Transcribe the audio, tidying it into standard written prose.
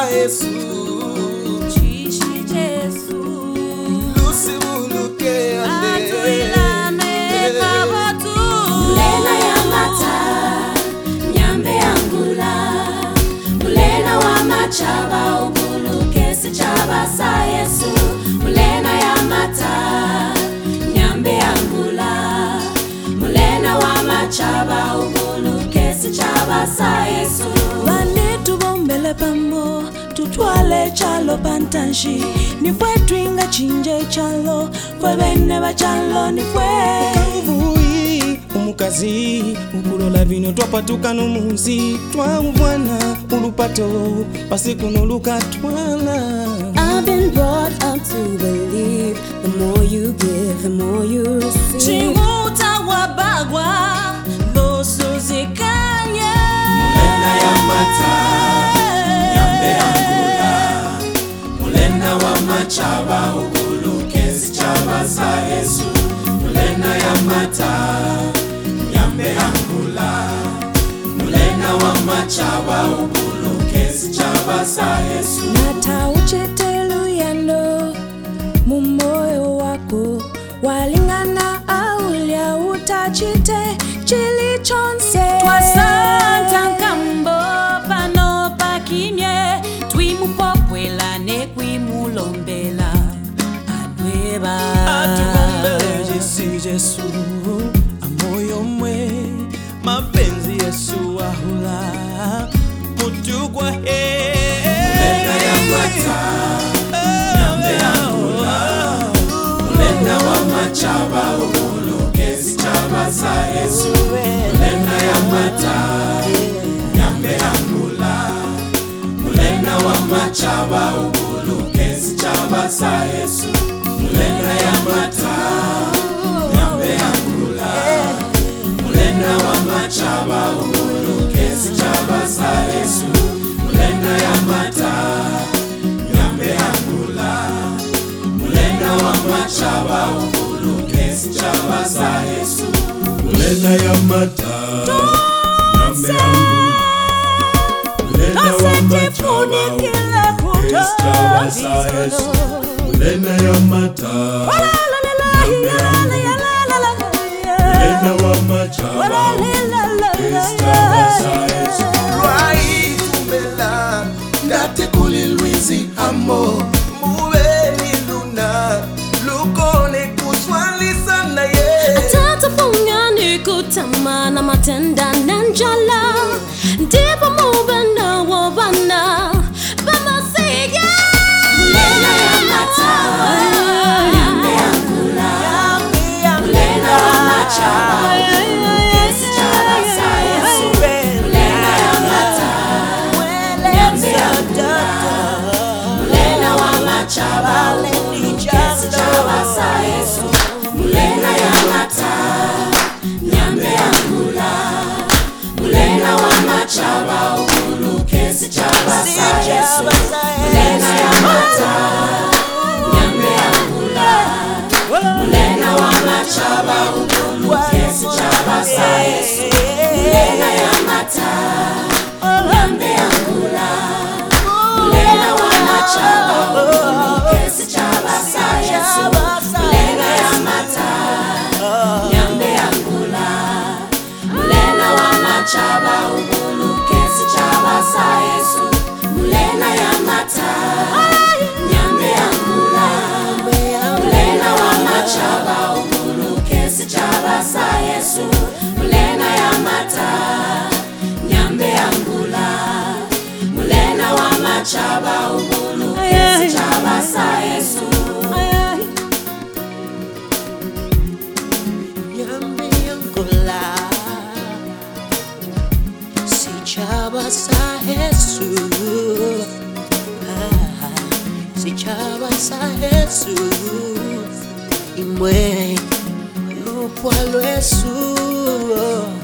sa Yesu Chishi Jesu Lusi uluke Atuilane kabatu Mulena ya mata Nyambe angula Mulena wa machaba Ubuluke si chaba sa Yesu Mulena ya mata Nyambe angula Mulena wa machaba Ubuluke si chaba sa Yesu Bane tubombele pambo Tutwale chalo pantanshi Nifwe twinga chinje chalo Fwe bene ba chalo nifwe Kamvui umukazi ukulola vino twapatuka numuzi twamubwana ulupato pasiku nolukatwala. I've been brought up to believe the more you give, the more you receive. Chimuta wabagwa Losu zikanye Mulena ya mata Nyambe angula Mulena wa machaba Ubuluke si chaba sa Yesu Mulena ya mata Nyambe angula Mulena wa machaba Ubuluke si chaba sa Yesu Nata uchetelu yando Mumoyo wako Walingana aulia utachite Chili chonse Twasanta nkambo Pano pakimye Twimupopwela nekwimulombela Adweba Atukombele jesi Jesu Amoyo mwe Mapenzi Yesu ahula Mutugwa he Mulena ya mata Nyambe angula Mulena wa machaba Ubuluke si chaba sa Yesu Mulena ya mata Nyambe angula Mulena wa machaba Ubuluke si chaba sa Yesu Mulena ya mata Nyambe angula Mulena wa machaba Ubuluke si chaba sa Yesu Mulena ya mata Nyambe angula Mulena wa machaba Ubuluke si chaba sa Yesu Mulena ya mata Nyambe angula Mulena wa machaba Ubuluke si chaba sa Yesu Mulena ya mata Mulena wa machaba Ubuluke si chaba sa Yesu Lwai tumela Ndate kuli Luizi amo Muweni luna Lukone kuswali sana ye Tata fungani kutamana matenda nanjala Ndipo mubenda wabana Bama siya Mulena ya mata Nyambe angula Mulena wa machaba Ubuluke si chaba sa Yesu Mulena ya mata Nyambe angula Mulena wa machaba Ubuluke si chaba sa Yesu Mulena ya mata Nyambe angula Mulena wa machaba Ubuluke si chaba sa Yesu Mulena ya mata Nyambe angula Mulena wa machaba Ubuluke si chaba sa Yesu Mulena ya mata Nyambe angula Mulena wa machaba Ubuluke si chaba sa Yesu Mulena ya mata Nyambe angula Mulena wa machaba Ubuluke si chaba sa Yesu Mulena ya mata Nyambe angula Mulena wa machaba Ubuluke si chaba sa Yesu Mulena ya mata Nyambe angula Mulena wa machaba Ubuluke si chaba sa Yesu Nyambe angula Si chaba sa Yesu Si chaba sa Yesu Imwe Lupwa lwesu